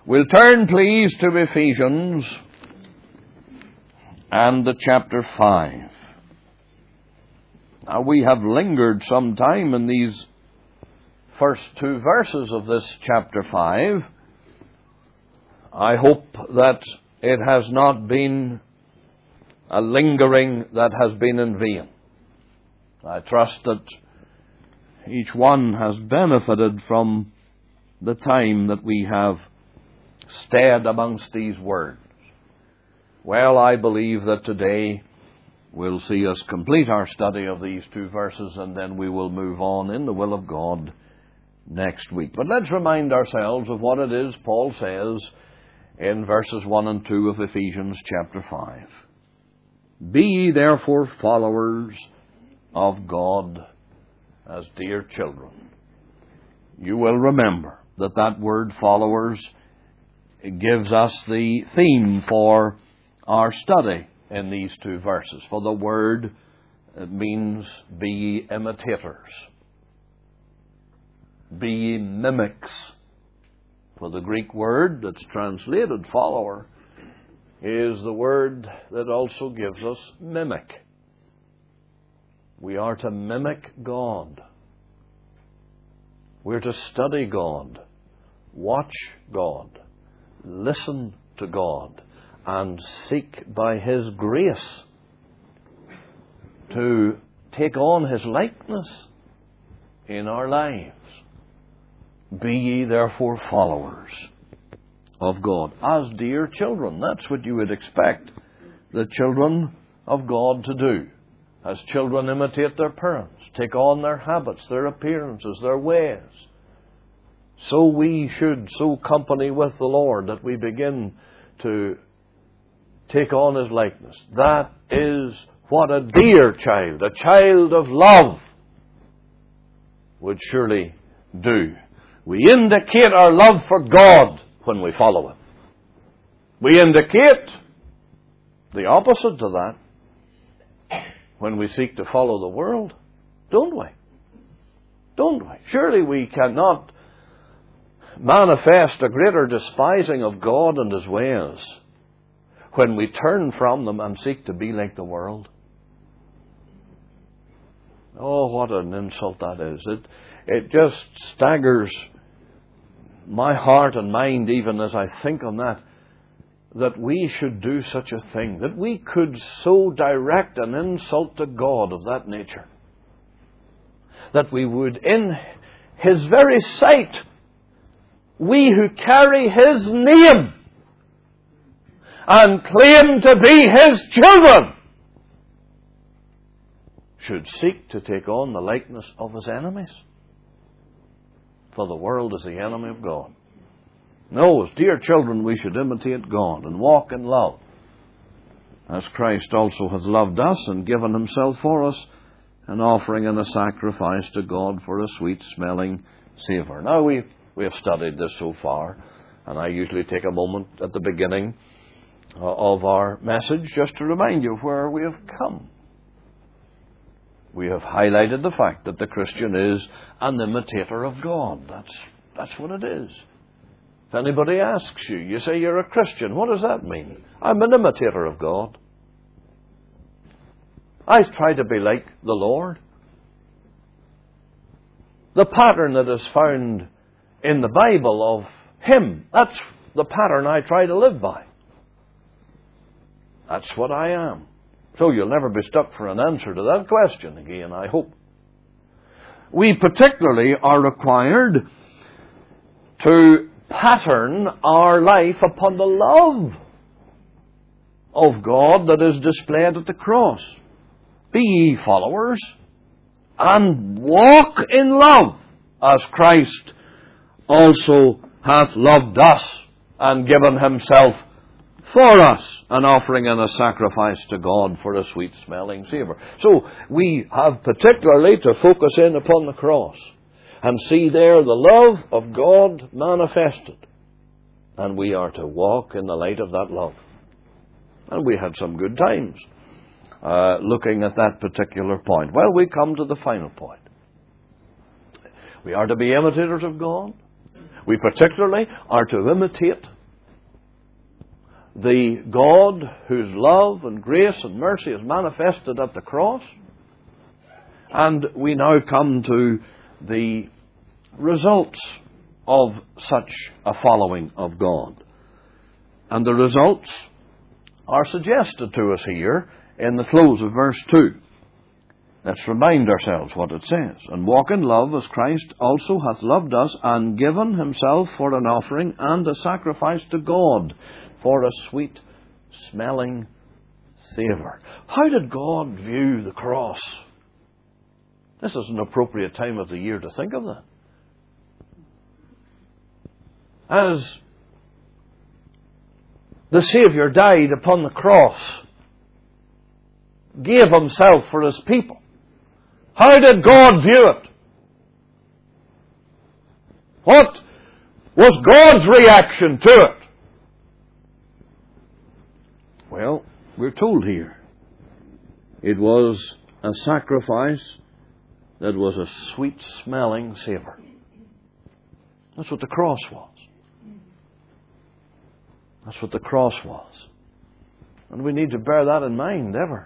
We'll turn, please, to Ephesians and the chapter 5. Now, we have lingered some time in these first two verses of this chapter 5. I hope that it has not been a lingering that has been in vain. I trust that each one has benefited from the time that we have stayed amongst these words. Well, I believe that today will see us complete our study of these two verses, and then we will move on in the will of God next week. But let's remind ourselves of what it is Paul says in verses 1 and 2 of Ephesians chapter 5. Be ye therefore followers of God as dear children. You will remember that that word followers gives us the theme for our study in these two verses. For the word, it means be ye imitators. Be ye mimics. For the Greek word that's translated follower is the word that also gives us mimic. We are to mimic God. We're to study God, watch God, listen to God, and seek by His grace to take on His likeness in our lives. Be ye therefore followers of God as dear children. That's what you would expect the children of God to do. As children imitate their parents, take on their habits, their appearances, their ways. So we should so company with the Lord that we begin to take on His likeness. That is what a dear child, a child of love, would surely do. We indicate our love for God when we follow Him. We indicate the opposite to that when we seek to follow the world, don't we? Don't we? Surely we cannot manifest a greater despising of God and His ways when we turn from them and seek to be like the world. Oh, what an insult that is. It just staggers my heart and mind even as I think on that we should do such a thing, that we could so direct an insult to God of that nature, that we would, in His very sight, we who carry His name and claim to be His children, should seek to take on the likeness of His enemies. For the world is the enemy of God. No, as dear children, we should imitate God and walk in love, as Christ also hath loved us and given Himself for us, an offering and a sacrifice to God for a sweet-smelling savour. Now, we have studied this so far, and I usually take a moment at the beginning of our message just to remind you of where we have come. We have highlighted the fact that the Christian is an imitator of God. That's what it is. If anybody asks you, you say you're a Christian. What does that mean? I'm an imitator of God. I try to be like the Lord. The pattern that is found in the Bible of Him, that's the pattern I try to live by. That's what I am. So you'll never be stuck for an answer to that question again, I hope. We particularly are required to pattern our life upon the love of God that is displayed at the cross. Be ye followers and walk in love as Christ also hath loved us and given Himself for us, an offering and a sacrifice to God for a sweet-smelling savour. So we have particularly to focus in upon the cross and see there the love of God manifested. And we are to walk in the light of that love. And we had some good times looking at that particular point. Well, we come to the final point. We are to be imitators of God We particularly are to imitate the God whose love and grace and mercy is manifested at the cross. And we now come to the results of such a following of God. And the results are suggested to us here in the close of verse 2. Let's remind ourselves what it says. And walk in love as Christ also hath loved us and given himself for an offering and a sacrifice to God for a sweet smelling savour. How did God view the cross? This is an appropriate time of the year to think of that. As the Saviour died upon the cross, gave himself for his people, how did God view it? What was God's reaction to it? Well, we're told here it was a sacrifice that was a sweet-smelling savour. That's what the cross was. That's what the cross was. And we need to bear that in mind ever.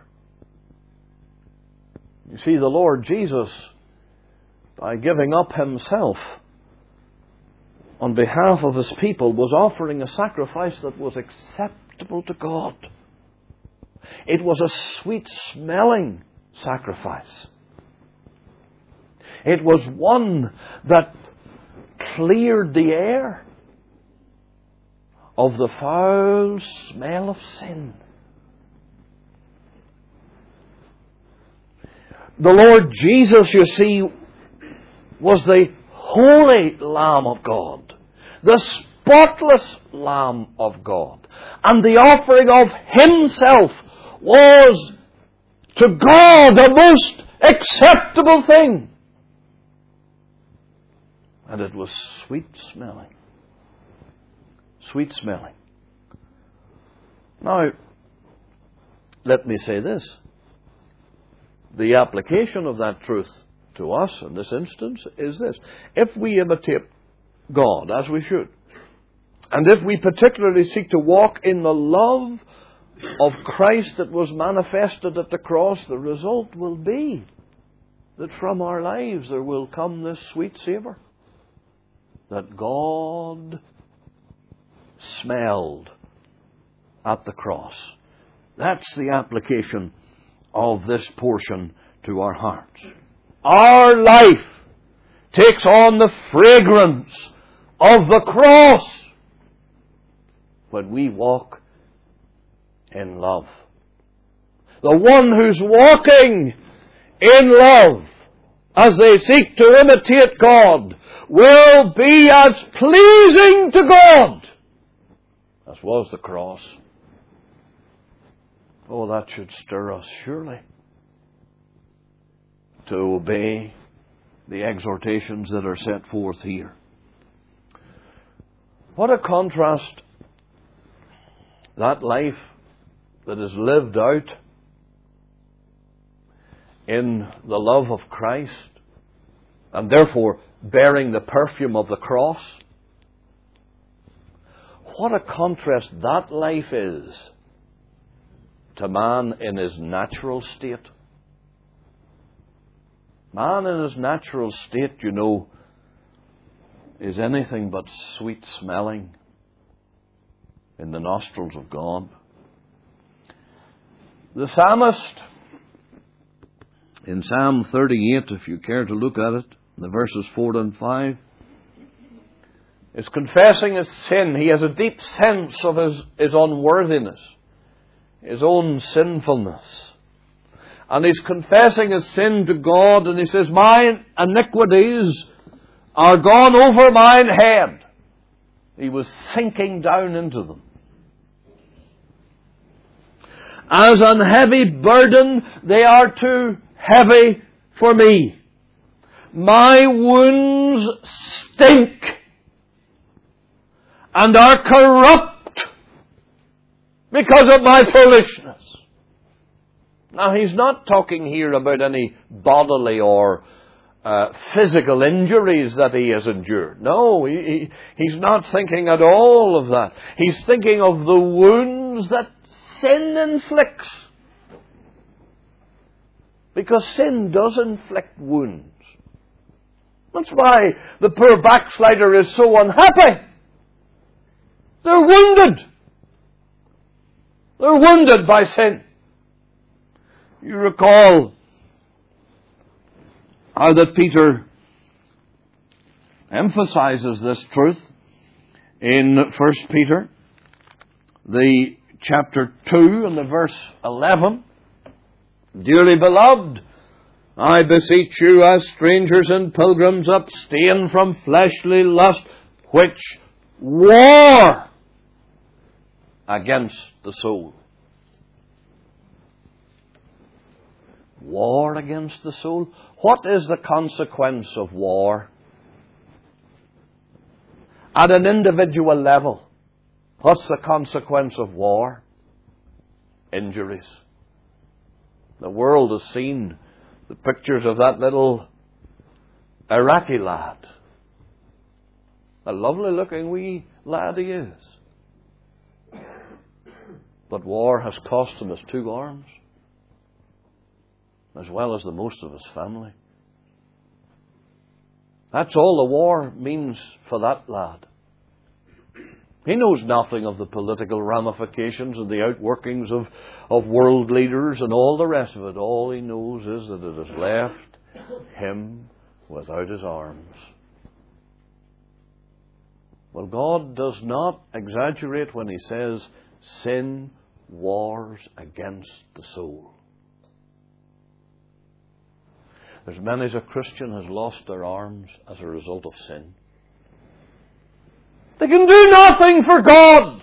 You see, the Lord Jesus, by giving up himself on behalf of his people, was offering a sacrifice that was acceptable to God. It was a sweet-smelling sacrifice. It was one that cleared the air of the foul smell of sin. The Lord Jesus, you see, was the holy Lamb of God, the spotless Lamb of God. And the offering of himself was to God a most acceptable thing. And it was sweet-smelling. Sweet-smelling. Now, let me say this. The application of that truth to us in this instance is this. If we imitate God, as we should, and if we particularly seek to walk in the love of Christ that was manifested at the cross, the result will be that from our lives there will come this sweet savour that God smelled at the cross. That's the application of this portion to our hearts. Our life takes on the fragrance of the cross when we walk in love. The one who's walking in love as they seek to imitate God will be as pleasing to God as was the cross. Oh, that should stir us surely to obey the exhortations that are set forth here. What a contrast that life that is lived out in the love of Christ and therefore bearing the perfume of the cross. What a contrast that life is to man in his natural state. Man in his natural state, you know, is anything but sweet smelling in the nostrils of God. The psalmist in Psalm 38, if you care to look at it, the verses 4 and 5, is confessing his sin. He has a deep sense of his unworthiness, his own sinfulness. And he's confessing his sin to God, and he says, "My iniquities are gone over mine head." He was sinking down into them. "As an heavy burden, they are too heavy for me. My wounds stink and are corrupt because of my foolishness." Now, he's not talking here about any bodily or physical injuries that he has endured. No, he's not thinking at all of that. He's thinking of the wounds that sin inflicts. Because sin does inflict wounds. That's why the poor backslider is so unhappy. They're wounded. They're wounded by sin. You recall how that Peter emphasizes this truth in 1 Peter, the chapter 2 and the verse 11. Dearly beloved, I beseech you as strangers and pilgrims, abstain from fleshly lust, which war against the soul. War against the soul? What is the consequence of war? At an individual level, what's the consequence of war? Injuries. The world has seen the pictures of that little Iraqi lad. A lovely looking wee lad he is. But war has cost him his 2 arms, as well as the most of his family. That's all the war means for that lad. He knows nothing of the political ramifications and the outworkings of world leaders and all the rest of it. All he knows is that it has left him without his arms. Well, God does not exaggerate when He says sin wars against the soul. There's many as a Christian has lost their arms as a result of sin. They can do nothing for God.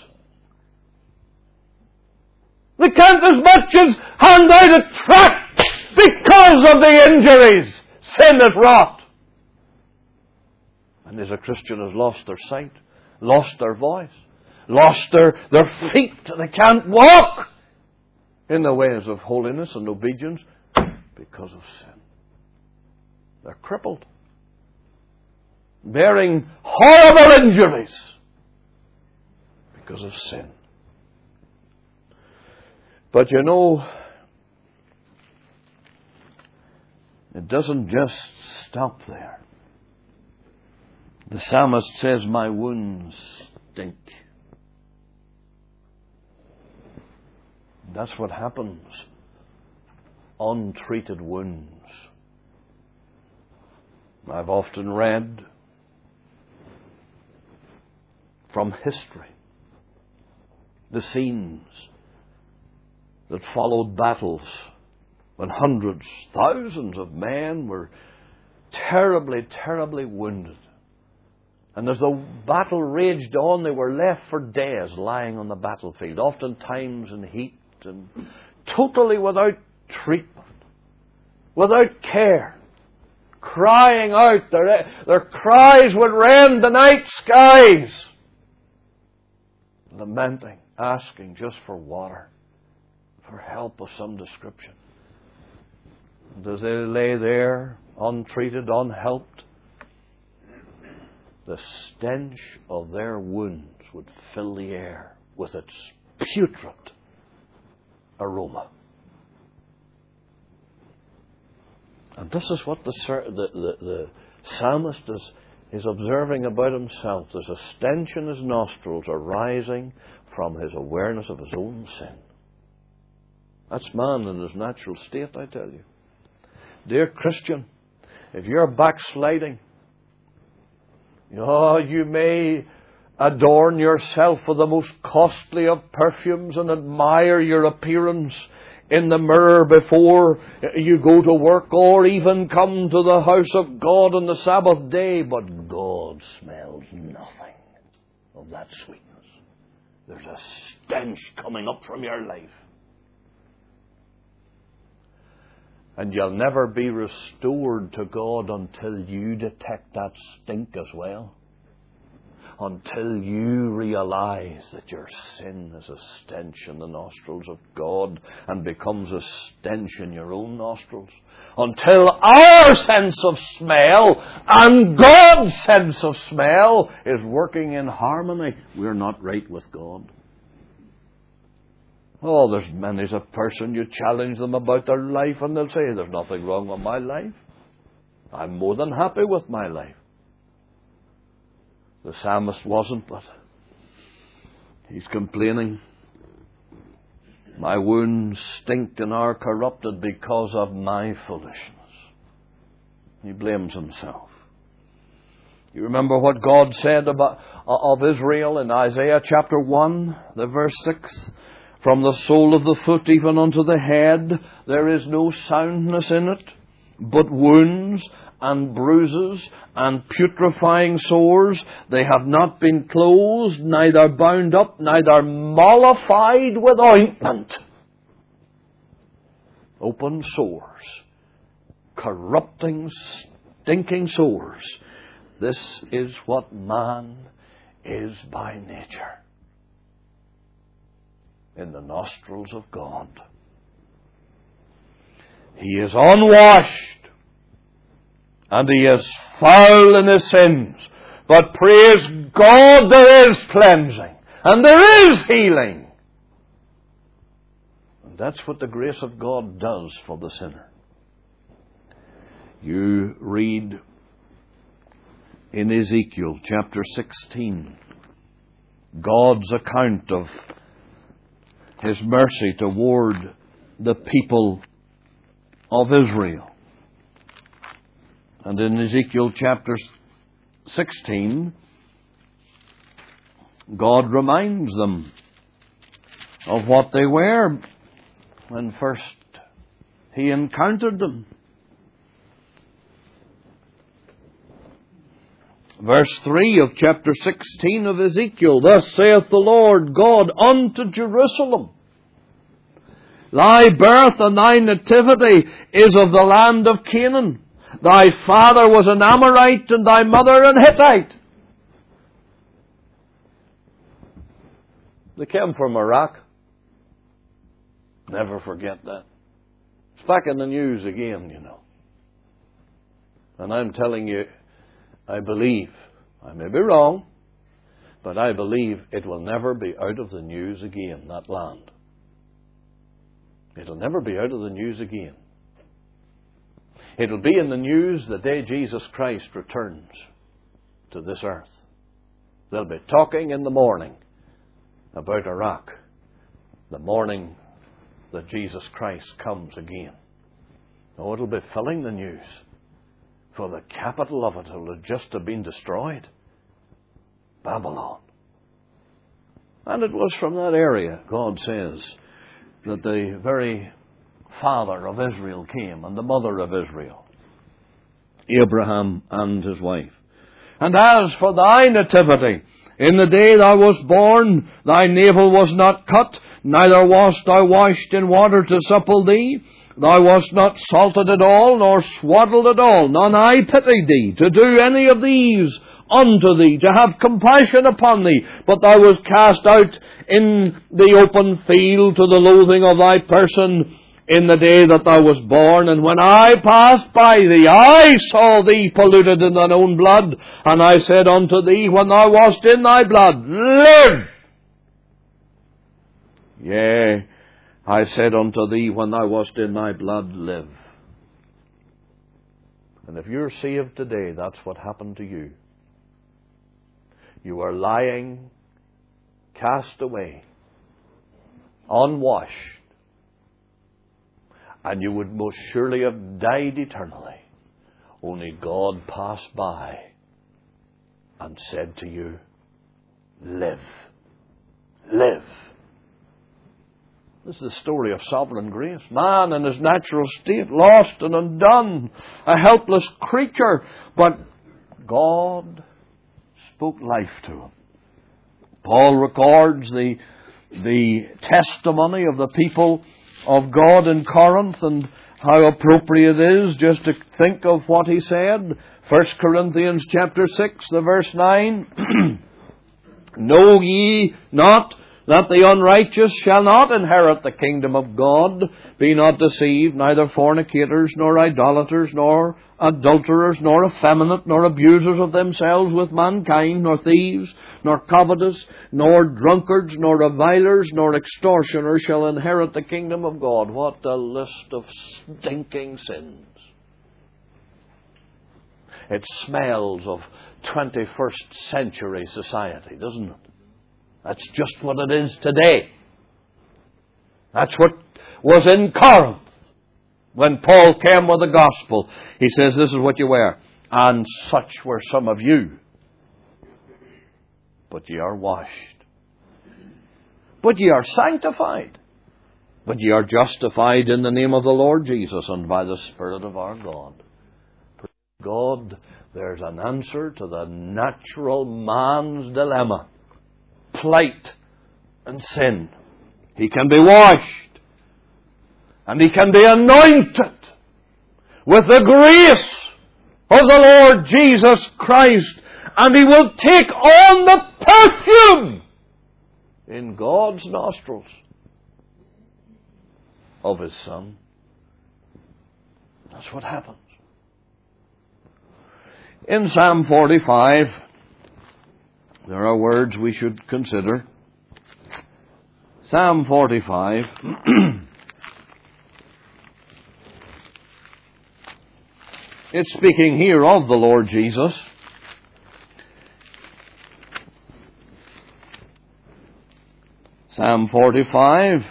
They can't as much as hand out a tract because of the injuries sin has wrought. And as a Christian has lost their sight, lost their voice, lost their feet. They can't walk in the ways of holiness and obedience because of sin. They're crippled, bearing horrible injuries because of sin. But you know, it doesn't just stop there. The psalmist says, my wounds stink. That's what happens. Untreated wounds. I've often read from history the scenes that followed battles when hundreds, thousands of men were terribly, terribly wounded. And as the battle raged on, they were left for days lying on the battlefield, oftentimes in heat and totally without treatment, without care, crying out. Their cries would rend the night skies, lamenting, asking just for water, for help of some description. And as they lay there, untreated, unhelped, the stench of their wounds would fill the air with its putrid aroma. And this is what the psalmist is observing about himself. There's a stench in his nostrils arising from his awareness of his own sin. That's man in his natural state, I tell you. Dear Christian, if you're backsliding, you may adorn yourself with the most costly of perfumes and admire your appearance in the mirror before you go to work or even come to the house of God on the Sabbath day, but God smells nothing of that sweetness. There's a stench coming up from your life. And you'll never be restored to God until you detect that stink as well. until you realize that your sin is a stench in the nostrils of God and becomes a stench in your own nostrils. Until our sense of smell and God's sense of smell is working in harmony, we're not right with God. Oh, there's many's a person, you challenge them about their life and they'll say, there's nothing wrong with my life. I'm more than happy with my life. The psalmist wasn't, but he's complaining. My wounds stink and are corrupted because of my foolishness. He blames himself. You remember what God said of Israel in Isaiah chapter 1, the verse 6? From the sole of the foot even unto the head, there is no soundness in it, but wounds and bruises and putrefying sores. They have not been closed, neither bound up, neither mollified with ointment. Open sores, corrupting, stinking sores. This is what man is by nature in the nostrils of God. He is unwashed, and he is foul in his sins. But praise God, there is cleansing, and there is healing. And that's what the grace of God does for the sinner. You read in Ezekiel chapter 16, God's account of His mercy toward the people of Israel. And in Ezekiel chapter 16, God reminds them of what they were when first He encountered them. Verse 3 of chapter 16 of Ezekiel, Thus saith the Lord God unto Jerusalem, Thy birth and thy nativity is of the land of Canaan. Thy father was an Amorite, and thy mother an Hittite. They came from Iraq. Never forget that. It's back in the news again, you know. And I'm telling you, I believe, I may be wrong, but I believe it will never be out of the news again, that land. It'll never be out of the news again. It'll be in the news the day Jesus Christ returns to this earth. They'll be talking in the morning about Iraq, the morning that Jesus Christ comes again. Oh, it'll be filling the news, for the capital of it will just have been destroyed, Babylon. And it was from that area, God says, that the very father of Israel came, and the mother of Israel, Abraham and his wife. And as for thy nativity, in the day thou wast born, thy navel was not cut, neither wast thou washed in water to supple thee. Thou wast not salted at all, nor swaddled at all. None I pity thee, to do any of these unto thee, to have compassion upon thee. But thou wast cast out in the open field to the loathing of thy person in the day that thou wast born. And when I passed by thee, I saw thee polluted in thine own blood. And I said unto thee, when thou wast in thy blood, live! Yea, I said unto thee, when thou wast in thy blood, live. And if you're saved today, that's what happened to you. You are lying, cast away, unwashed, and you would most surely have died eternally. Only God passed by and said to you, live, live. This is the story of sovereign grace. Man in his natural state, lost and undone, a helpless creature, but God spoke life to him. Paul records the testimony of the people of God in Corinth, and how appropriate it is just to think of what he said. 1 Corinthians chapter 6, the verse 9. Know ye not that the unrighteous shall not inherit the kingdom of God? Be not deceived, neither fornicators, nor idolaters, nor adulterers, nor effeminate, nor abusers of themselves with mankind, nor thieves, nor covetous, nor drunkards, nor revilers, nor extortioners shall inherit the kingdom of God. What a list of stinking sins. It smells of 21st century society, doesn't it? That's just what it is today. That's what was in Corinth. When Paul came with the gospel, he says, this is what you wear. And such were some of you. But ye are washed. But ye are sanctified. But ye are justified in the name of the Lord Jesus and by the Spirit of our God. Praise God, there's an answer to the natural man's dilemma. Plight and sin. He can be washed. And he can be anointed with the grace of the Lord Jesus Christ. And he will take on the perfume in God's nostrils of His Son. That's what happens. In Psalm 45, there are words we should consider. Psalm 45. It's speaking here of the Lord Jesus. Psalm 45,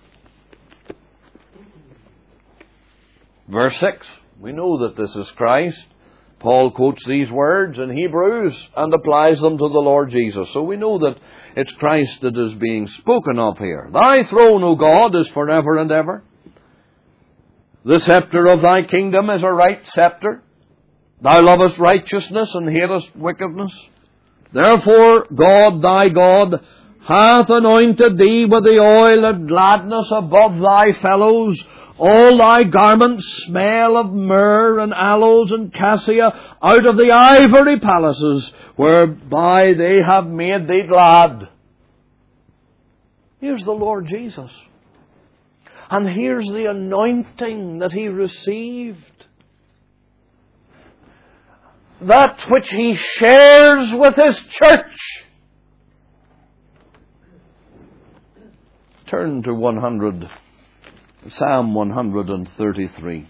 verse 6. We know that this is Christ. Paul quotes these words in Hebrews and applies them to the Lord Jesus. So we know that it's Christ that is being spoken of here. Thy throne, O God, is forever and ever. The scepter of thy kingdom is a right scepter. Thou lovest righteousness and hatest wickedness. Therefore, God, thy God, hath anointed thee with the oil of gladness above thy fellows. All thy garments smell of myrrh and aloes and cassia out of the ivory palaces whereby they have made thee glad. Here's the Lord Jesus. And here's the anointing that He received. That which He shares with His church. Turn to Psalm 133.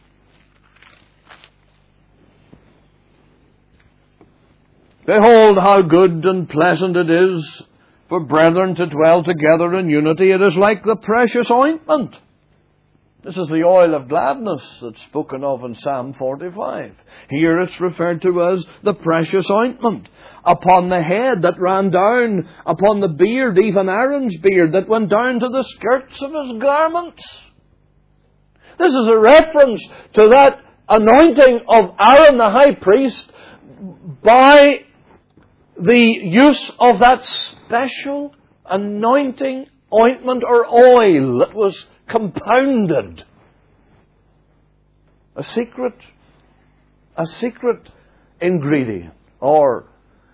Behold how good and pleasant it is for brethren to dwell together in unity. It is like the precious ointment. This is the oil of gladness that's spoken of in Psalm 45. Here it's referred to as the precious ointment upon the head that ran down upon the beard, even Aaron's beard, that went down to the skirts of his garments. This is a reference to that anointing of Aaron the high priest by the use of that special anointing ointment or oil that was compounded. A secret ingredient or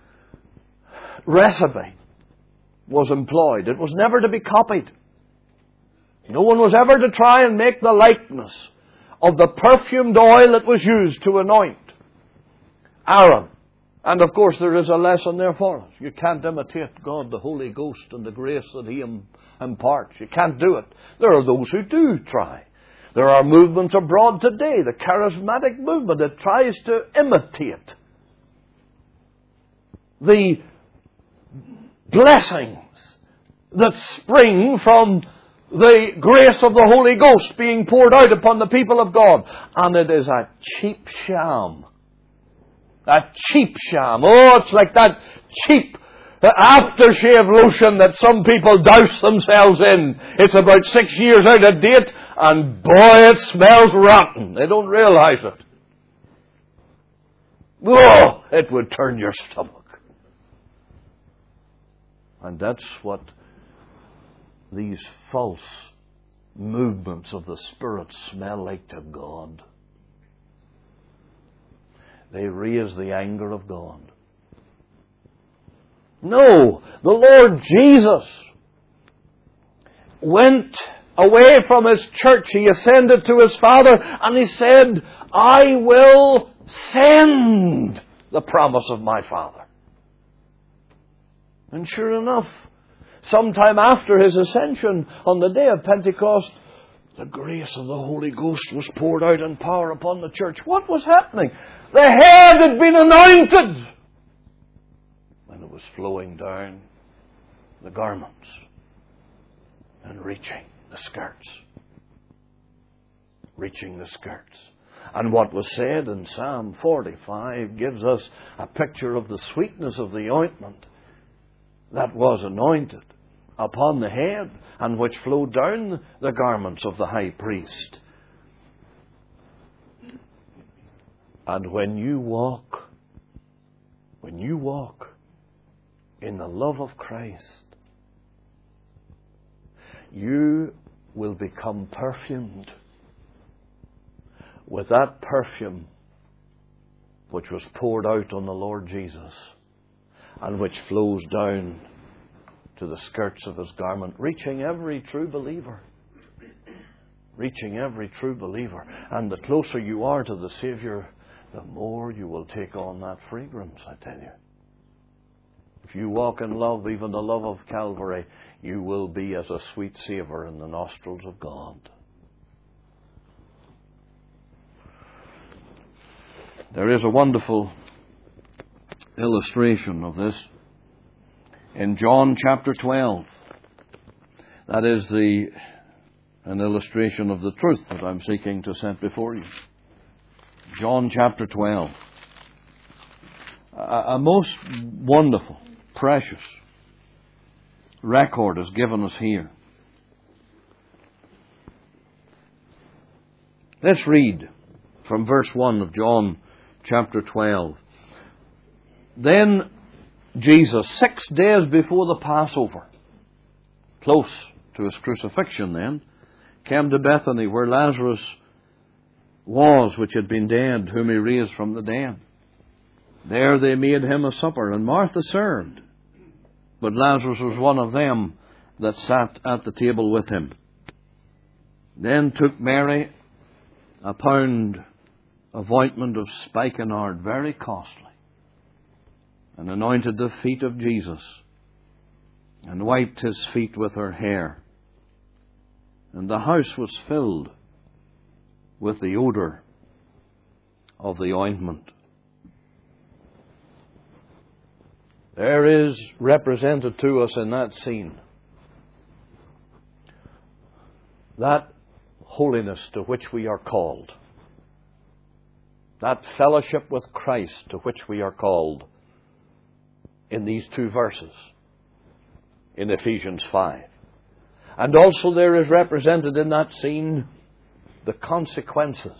recipe was employed. It was never to be copied. No one was ever to try and make the likeness of the perfumed oil that was used to anoint Aaron. And of course there is a lesson there for us. You can't imitate God, the Holy Ghost, and the grace that He imparts. You can't do it. There are those who do try. There are movements abroad today, the charismatic movement, that tries to imitate the blessings that spring from the grace of the Holy Ghost being poured out upon the people of God. And it is a cheap sham. A cheap sham. Oh, it's like that cheap aftershave lotion that some people douse themselves in. It's about 6 years out of date, and boy, it smells rotten. They don't realize it. Oh, it would turn your stomach. And that's what these false movements of the Spirit smell like to God. They raise the anger of God. No, the Lord Jesus went away from His church. He ascended to His Father, and He said, I will send the promise of my Father. And sure enough, sometime after His ascension, on the day of Pentecost, the grace of the Holy Ghost was poured out in power upon the church. What was happening? The head had been anointed, and it was flowing down the garments and reaching the skirts. Reaching the skirts. And what was said in Psalm 45 gives us a picture of the sweetness of the ointment that was anointed upon the head and which flowed down the garments of the high priest. And when you walk in the love of Christ, you will become perfumed with that perfume which was poured out on the Lord Jesus and which flows down to the skirts of His garment, reaching every true believer. Reaching every true believer. And the closer you are to the Saviour, the more you will take on that fragrance, I tell you. If you walk in love, even the love of Calvary, you will be as a sweet savour in the nostrils of God. There is a wonderful illustration of this in John chapter 12. That is an illustration of the truth that I'm seeking to set before you. John chapter 12. A most wonderful, precious record is given us here. Let's read from verse 1 of John chapter 12. Then Jesus, 6 days before the Passover, close to His crucifixion then, came to Bethany where Lazarus was, which had been dead, whom He raised from the dead. There they made Him a supper, and Martha served. But Lazarus was one of them that sat at the table with Him. Then took Mary a pound of ointment of spikenard, very costly, and anointed the feet of Jesus, and wiped His feet with her hair. And the house was filled with the odour of the ointment. There is represented to us in that scene that holiness to which we are called, that fellowship with Christ to which we are called in these 2 verses in Ephesians 5. And also there is represented in that scene the consequences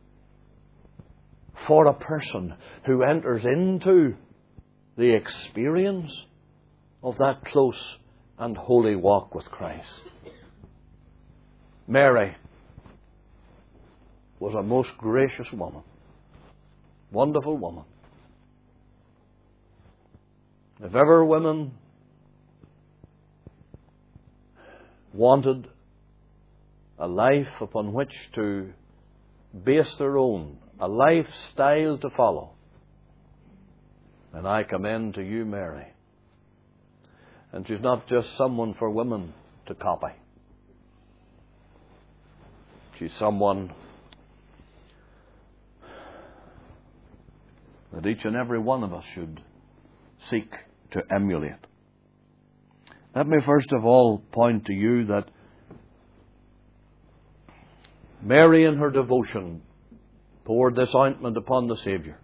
for a person who enters into the experience of that close and holy walk with Christ. Mary was a most gracious woman, wonderful woman. If ever women wanted a life upon which to base their own, a lifestyle to follow, and I commend to you Mary. And she's not just someone for women to copy. She's someone that each and every one of us should seek to emulate. Let me first of all point to you that Mary in her devotion poured this ointment upon the Saviour.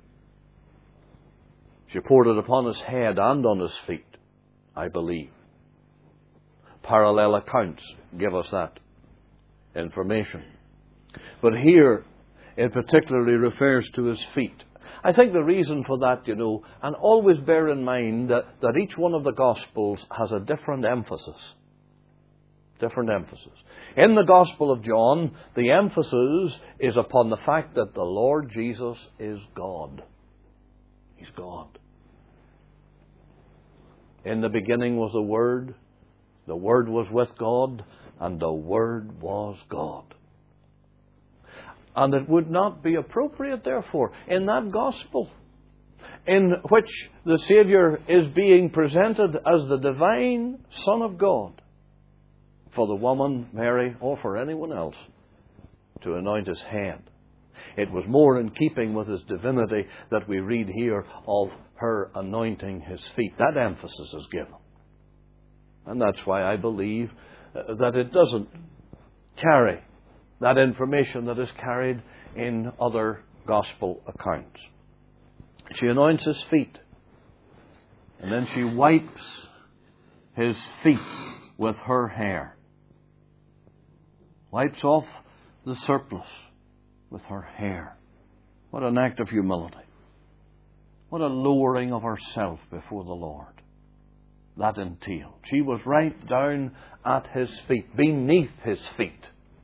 She poured it upon His head and on His feet, I believe. Parallel accounts give us that information. But here it particularly refers to His feet. I think the reason for that, and always bear in mind that each one of the Gospels has a different emphasis. Different emphasis. In the Gospel of John, the emphasis is upon the fact that the Lord Jesus is God. He's God. In the beginning was the Word was with God, and the Word was God. And it would not be appropriate, therefore, in that gospel, in which the Saviour is being presented as the divine Son of God, for the woman, Mary, or for anyone else, to anoint his head. It was more in keeping with his divinity that we read here of her anointing his feet. That emphasis is given. And that's why I believe that it doesn't carry that information that is carried in other gospel accounts. She anoints his feet, and then she wipes his feet with her hair. Wipes off the surplus with her hair. What an act of humility. What a lowering of herself before the Lord that entailed. She was right down at his feet, beneath his feet,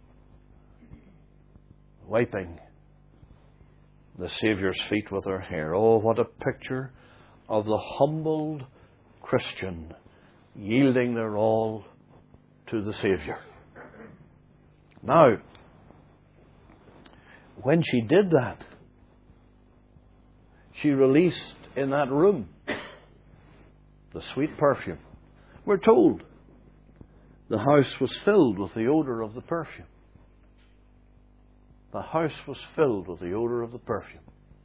wiping the Saviour's feet with her hair. Oh, what a picture of the humbled Christian yielding their all to the Saviour. Now, when she did that, she released in that room the sweet perfume. We're told the house was filled with the odour of the perfume. The house was filled with the odour of the perfume.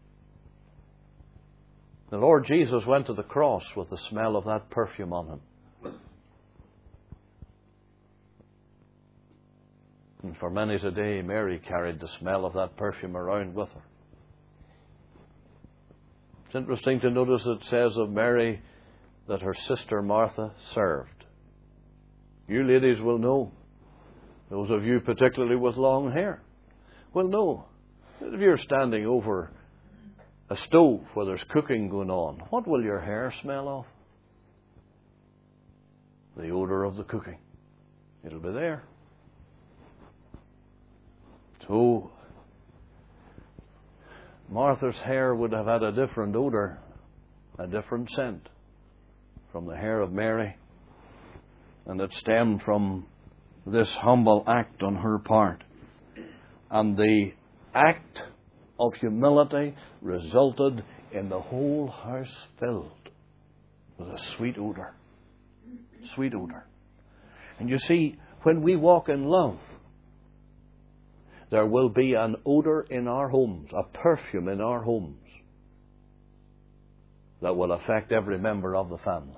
The Lord Jesus went to the cross with the smell of that perfume on him. And for many's a day, Mary carried the smell of that perfume around with her. It's interesting to notice it says of Mary that her sister Martha served. You ladies will know, those of you particularly with long hair, will know that if you're standing over a stove where there's cooking going on, what will your hair smell of? The odour of the cooking. It'll be there. So, Martha's hair would have had a different odour, a different scent from the hair of Mary, and it stemmed from this humble act on her part. And the act of humility resulted in the whole house filled with a sweet odour. Sweet odour. And you see, when we walk in love, there will be an odour in our homes, a perfume in our homes, that will affect every member of the family.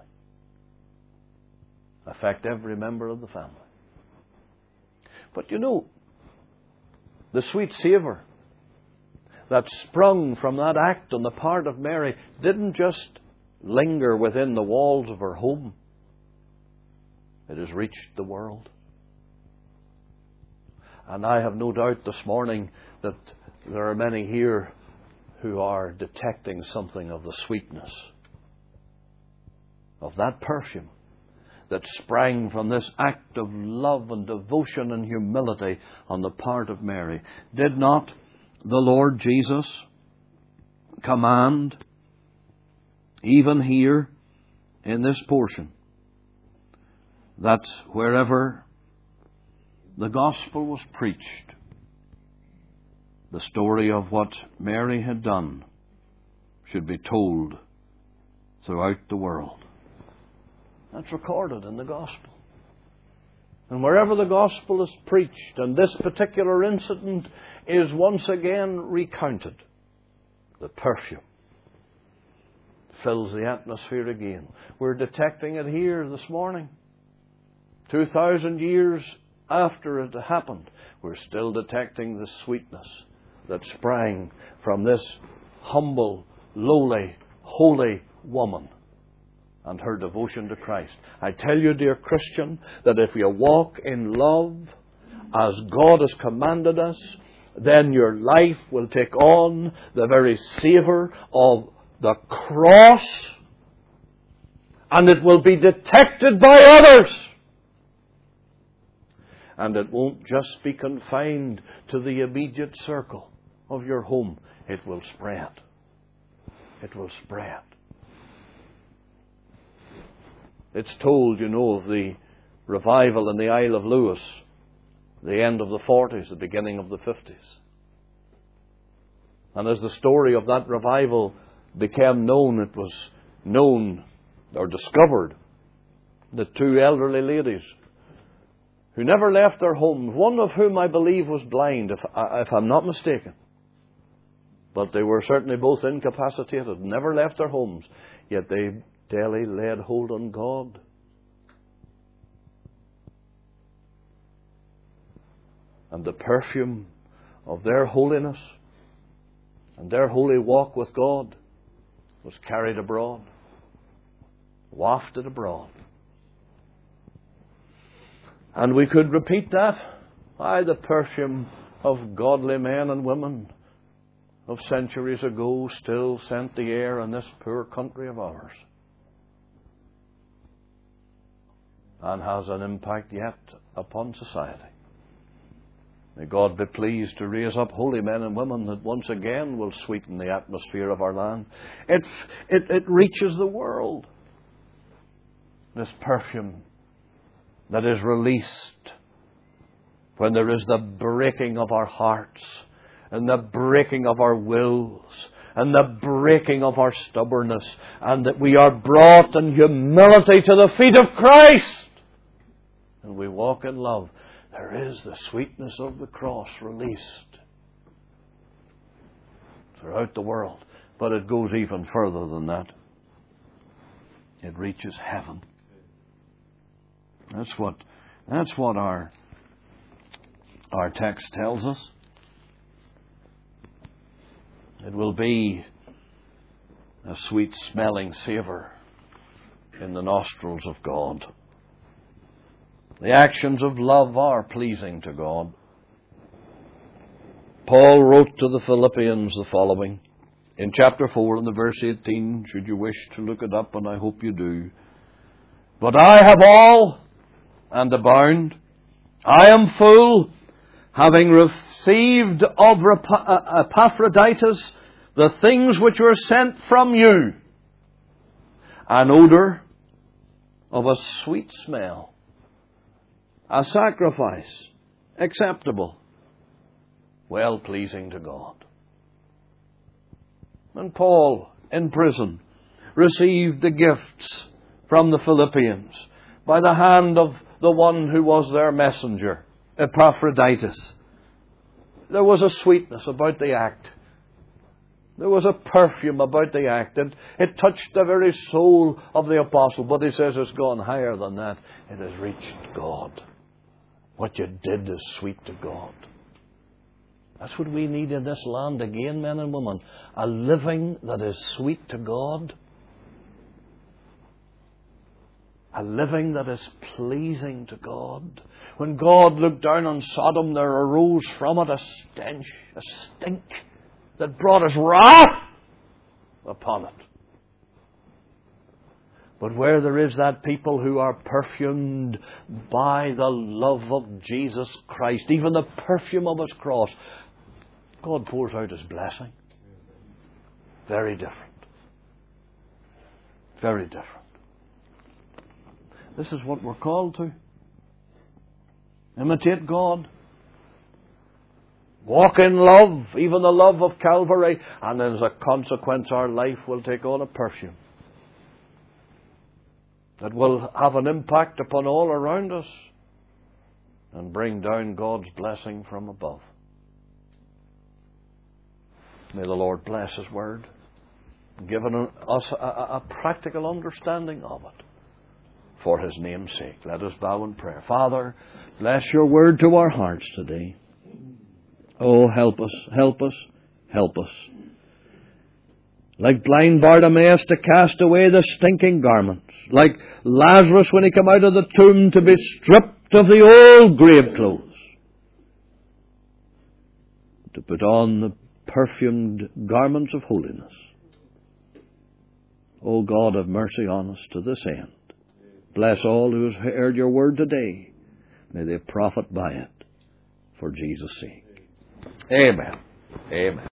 Affect every member of the family. But you know, the sweet savour that sprung from that act on the part of Mary didn't just linger within the walls of her home. It has reached the world. And I have no doubt this morning that there are many here who are detecting something of the sweetness of that perfume that sprang from this act of love and devotion and humility on the part of Mary. Did not the Lord Jesus command, even here in this portion, that wherever the gospel was preached, the story of what Mary had done should be told throughout the world? That's recorded in the gospel. And wherever the gospel is preached, and this particular incident is once again recounted, the perfume fills the atmosphere again. We're detecting it here this morning. 2,000 years after it happened, we're still detecting the sweetness that sprang from this humble, lowly, holy woman and her devotion to Christ. I tell you, dear Christian, that if you walk in love as God has commanded us, then your life will take on the very savour of the cross, and it will be detected by others. And it won't just be confined to the immediate circle of your home. It will spread. It will spread. It's told, you know, of the revival in the Isle of Lewis, the end of the 40s, the beginning of the 50s. And as the story of that revival became known, it was known or discovered that two elderly ladies who never left their homes, one of whom I believe was blind, if I'm not mistaken, but they were certainly both incapacitated, never left their homes, yet they daily laid hold on God. And the perfume of their holiness and their holy walk with God was carried abroad, wafted abroad. And we could repeat that. The perfume of godly men and women of centuries ago still scent the air in this poor country of ours, and has an impact yet upon society. May God be pleased to raise up holy men and women that once again will sweeten the atmosphere of our land. It reaches the world, this perfume that is released when there is the breaking of our hearts and the breaking of our wills and the breaking of our stubbornness, and that we are brought in humility to the feet of Christ and we walk in love. There is the sweetness of the cross released throughout the world. But it goes even further than that. It reaches heaven. That's what our text tells us. It will be a sweet smelling savour in the nostrils of God. The actions of love are pleasing to God. Paul wrote to the Philippians the following in chapter 4 and the verse 18, should you wish to look it up, and I hope you do. But I have all and abound. I am full, having received of Epaphroditus the things which were sent from you, an odour of a sweet smell, a sacrifice acceptable, well-pleasing to God. And Paul, in prison, received the gifts from the Philippians by the hand of the one who was their messenger, Epaphroditus. There was a sweetness about the act. There was a perfume about the act. It touched the very soul of the apostle. But he says it's gone higher than that. It has reached God. What you did is sweet to God. That's what we need in this land again, men and women. A living that is sweet to God. A living that is pleasing to God. When God looked down on Sodom, there arose from it a stench, a stink, that brought His wrath upon it. But where there is that people who are perfumed by the love of Jesus Christ, even the perfume of His cross, God pours out His blessing. Very different. Very different. This is what we're called to. Imitate God. Walk in love, even the love of Calvary. And then as a consequence, our life will take on a perfume that will have an impact upon all around us and bring down God's blessing from above. May the Lord bless His Word, giving us a practical understanding of it for His name's sake. Let us bow in prayer. Father, bless Your Word to our hearts today. Oh, help us, help us, help us. Like blind Bartimaeus to cast away the stinking garments. Like Lazarus when he came out of the tomb to be stripped of the old grave clothes. To put on the perfumed garments of holiness. O God, have mercy on us to this end. Bless all who have heard Your Word today. May they profit by it for Jesus' sake. Amen. Amen.